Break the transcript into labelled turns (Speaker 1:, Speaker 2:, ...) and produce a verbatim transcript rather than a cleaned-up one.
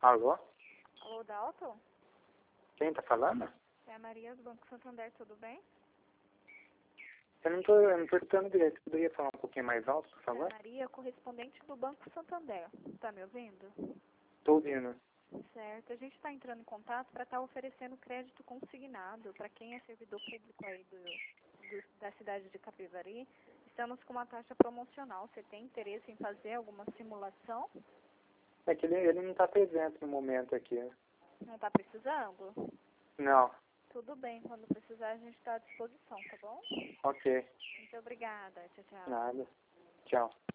Speaker 1: Alô?
Speaker 2: Alô, Dalton?
Speaker 1: Quem tá falando?
Speaker 2: É a Maria do Banco Santander, tudo bem?
Speaker 1: Eu não tô, eu não tô escutando direito. Poderia falar um pouquinho mais alto, por
Speaker 2: É
Speaker 1: favor?
Speaker 2: a Maria, correspondente do Banco Santander. Tá me ouvindo?
Speaker 1: Tô ouvindo.
Speaker 2: Certo. A gente está entrando em contato para estar oferecendo crédito consignado para quem é servidor público aí do, do- da cidade de Capivari. Estamos com uma taxa promocional. Você tem interesse em fazer alguma simulação?
Speaker 1: É que ele, ele não tá presente no momento aqui.
Speaker 2: Não está precisando?
Speaker 1: Não.
Speaker 2: Tudo bem. Quando precisar, a gente está à disposição, tá bom?
Speaker 1: Ok.
Speaker 2: Muito obrigada. Tchau, tchau.
Speaker 1: Nada. Tchau.